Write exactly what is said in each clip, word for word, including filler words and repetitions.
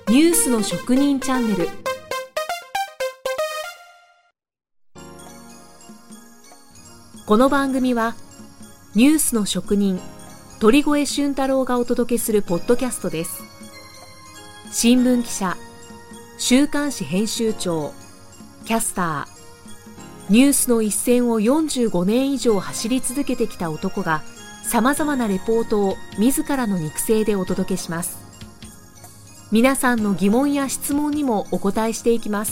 ニュースの職人チャンネル。この番組はニュースの職人鳥越俊太郎がお届けするポッドキャストです。新聞記者、週刊誌編集長、キャスター、ニュースの一線をよんじゅうごねん以上走り続けてきた男がさまざまなレポートを自らの肉声でお届けします。皆さんの疑問や質問にもお答えしていきます。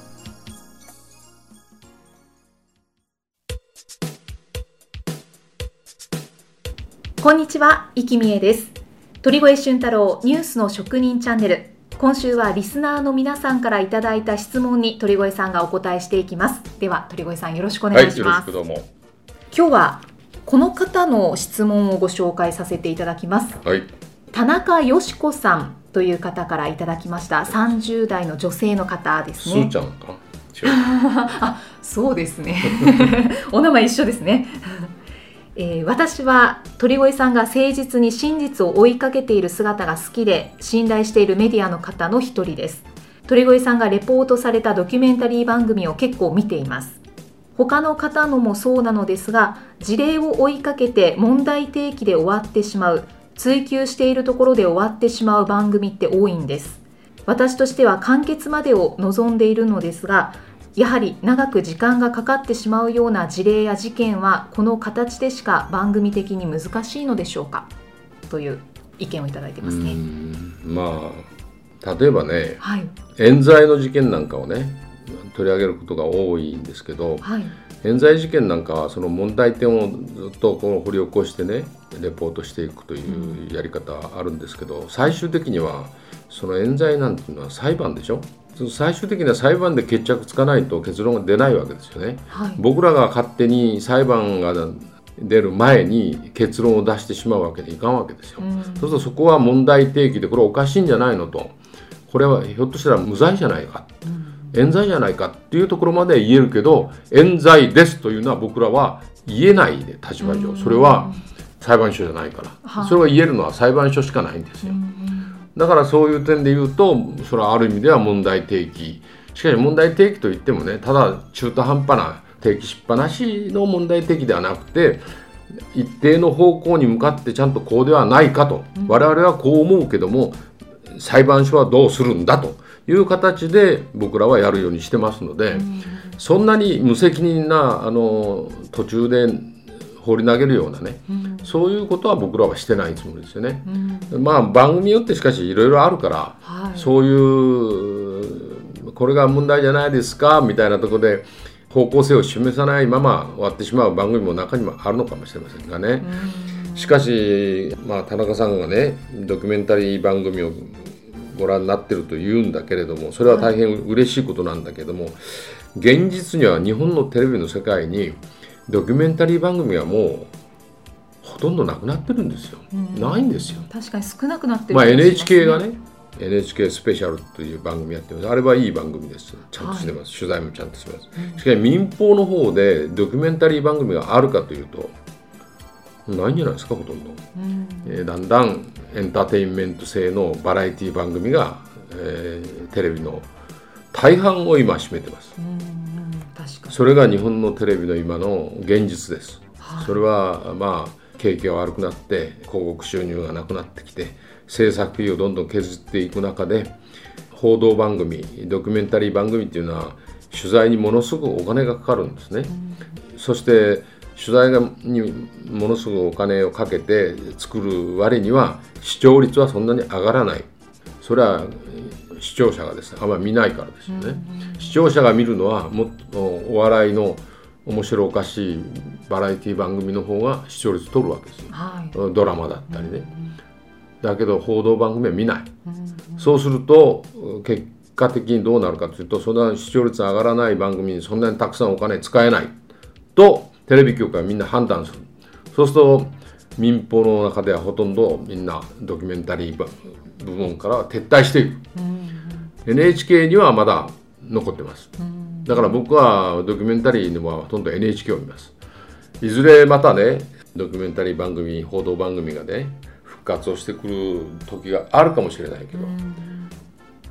こんにちは、生きみえです。鳥越俊太郎ニュースの職人チャンネル。今週はリスナーの皆さんからいただいた質問に鳥越さんがお答えしていきます。では鳥越さん、よろしくお願いします。 はい、よろしくどうも。 今日はこの方の質問をご紹介させていただきます。 はい、 田中よし子さんという方からいただきました。さんじゅう代の女性の方ですね。 すーちゃんか違うあ、そうですねお名前一緒ですねえー、私は鳥越さんが誠実に真実を追いかけている姿が好きで信頼しているメディアの方の一人です。鳥越さんがレポートされたドキュメンタリー番組を結構見ています。他の方のもそうなのですが、事例を追いかけて問題提起で終わってしまう、追求しているところで終わってしまう番組って多いんです。私としては完結までを望んでいるのですが、やはり長く時間がかかってしまうような事例や事件はこの形でしか番組的に難しいのでしょうか、という意見をいただいてますね。 うーん、まあ例えばね、 はい、 冤罪の事件なんかをね取り上げることが多いんですけど、 はい、 冤罪事件なんかはその問題点をずっとこう掘り起こしてねレポートしていくというやり方あるんですけど、最終的にはその冤罪なんていうのは裁判でしょ。最終的には裁判で決着つかないと結論が出ないわけですよね。 はい、 僕らが勝手に裁判が出る前に結論を出してしまうわけにいかんわけですよ。うん、そうするとそこは問題提起でこれおかしいんじゃないのと、これはひょっとしたら無罪じゃないか、うん、冤罪じゃないかっていうところまで言えるけど、冤罪ですというのは僕らは言えないで、立場上、うん、それは裁判所じゃないから、はい、それが言えるのは裁判所しかないんですよ。うん、だからそういう点で言うと、それはある意味では問題提起。しかし問題提起といってもね、ただ中途半端な提起しっぱなしの問題提起ではなくて、一定の方向に向かってちゃんとこうではないかと、うん、我々はこう思うけども裁判所はどうするんだという形で僕らはやるようにしてますので、うん、そんなに無責任なあの途中で放り投げるようなね、うん、そういうことは僕らはしてないつもりですよね。うん、まあ番組によってしかしいろいろあるから、はい、そういうこれが問題じゃないですかみたいなところで方向性を示さないまま終わってしまう番組も中にもあるのかもしれませんがね。うん、しかし、まあ、田中さんがねドキュメンタリー番組をご覧になってると言うんだけれども、それは大変嬉しいことなんだけども、現実には日本のテレビの世界にドキュメンタリー番組はもうほとんどなくなってるんですよ。うん、ないんですよ。 確かに少なくなってる、 まあ、エヌエイチケー がね エヌエイチケー スペシャルという番組やってます。あれはいい番組です。ちゃんとしてます、はい、取材もちゃんとします。うん、しかし民放の方でドキュメンタリー番組があるかというとないんじゃないですか、ほとんど。うん、えー、だんだんエンターテインメント性のバラエティ番組が、えー、テレビの大半を今占めてます。うん、確かにそれが日本のテレビの今の現実です。はい、それはまあ景気が悪くなって広告収入がなくなってきて制作費をどんどん削っていく中で、報道番組ドキュメンタリー番組っていうのは取材にものすごくお金がかかるんですね。うん、そして取材にものすごくお金をかけて作る割には視聴率はそんなに上がらない。それは視聴者がですねあんまり見ないからですよね。うん、視聴者が見るのはもっとお笑いの面白おかしいバラエティ番組の方が視聴率取るわけですよ。はい、ドラマだったりね。うん、だけど報道番組は見ない。うん、そうすると結果的にどうなるかというと、そんな視聴率上がらない番組にそんなにたくさんお金使えないとテレビ局はみんな判断する。そうすると民放の中ではほとんどみんなドキュメンタリー部門から撤退していく。うん、エヌエイチケー にはまだ残ってます。うん、だから僕はドキュメンタリーにはほとんど エヌエイチケー を見ます。いずれまたねドキュメンタリー番組報道番組がね復活をしてくる時があるかもしれないけど、うん、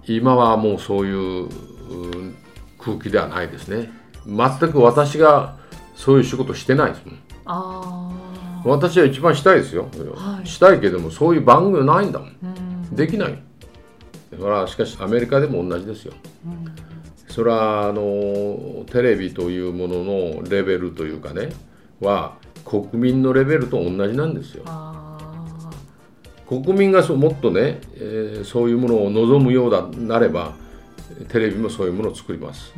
今はもうそういう空気ではないですね。全く私がそういう仕事してないですもん。 あ私は一番したいですよ、はい、したいけどもそういう番組ないんだもん、うん、できない。だからしかしアメリカでも同じですよ、うん、それはあのテレビというもののレベルというかねは国民のレベルと同じなんですよ。あ国民がそもっとね、えー、そういうものを望むようだなればテレビもそういうものを作ります、うん、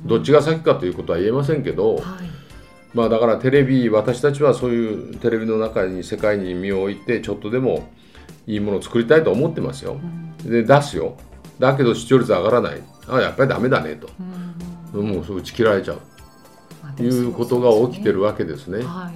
どっちが先かということは言えませんけど、はい、まあだからテレビ私たちはそういうテレビの中に世界に身を置いてちょっとでもいいものを作りたいと思ってますよ、うん、で出すよ。だけど視聴率上がらない、あやっぱりダメだねと、うん、もうそう打ち切られちゃう、まあ、ということが起きてるわけですね、 はい、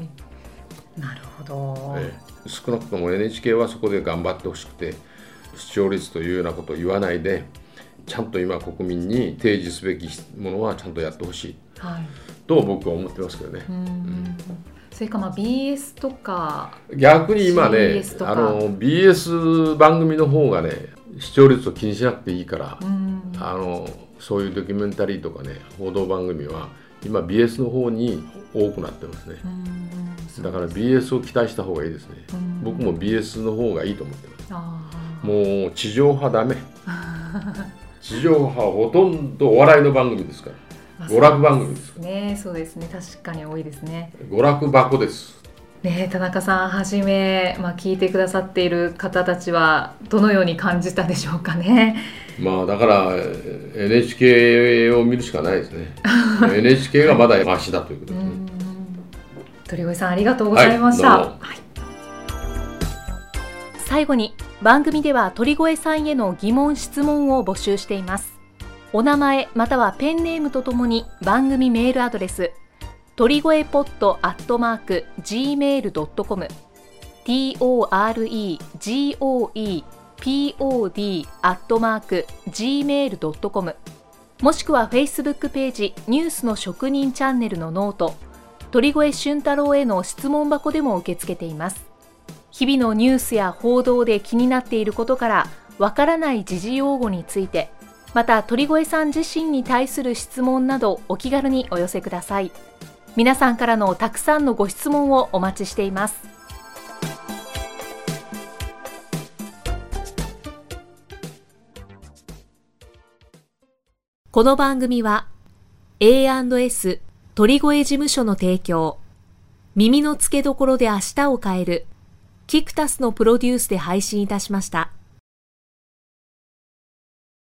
なるほど、ええ、少なくとも エヌエイチケー はそこで頑張ってほしくて視聴率というようなことを言わないでちゃんと今国民に提示すべきものはちゃんとやってほしい、はい、と僕は思ってますけどね。うんうん、 それかまあ ビーエス とか逆に今ねあの ビーエス 番組の方がね視聴率を気にしなくていいから、うん、あのそういうドキュメンタリーとかね報道番組は今 ビーエス の方に多くなってますね。うん、だから ビーエス を期待した方がいいですね。うん、僕も ビーエス の方がいいと思ってます。あもう地上波ダメ地上波はほとんどお笑いの番組ですから、娯楽番組ですね。そうですね、確かに多いですね。 娯楽箱ですね。田中さんはじめ、まあ、聞いてくださっている方たちはどのように感じたでしょうかね。 まあだから エヌエイチケー を見るしかないですねエヌエイチケー がまだマシだということですね。 鳥越さんありがとうございました、はいはい、最後に番組では鳥越さんへの疑問・質問を募集しています。お名前またはペンネームとともに番組メールアドレス鳥越ポッドアットマーク ジーメールドットコム トレゴエポッド アットマーク ジーメールドットコム もしくは Facebook ページニュースの職人チャンネルのノート鳥越俊太郎への質問箱でも受け付けています。日々のニュースや報道で気になっていることからわからない時事用語についてまた鳥越さん自身に対する質問などお気軽にお寄せください。皆さんからのたくさんのご質問をお待ちしています。この番組は エーアンドエス 鳥越事務所の提供、耳の付けどころで明日を変えるキクタスのプロデュースで配信いたしました。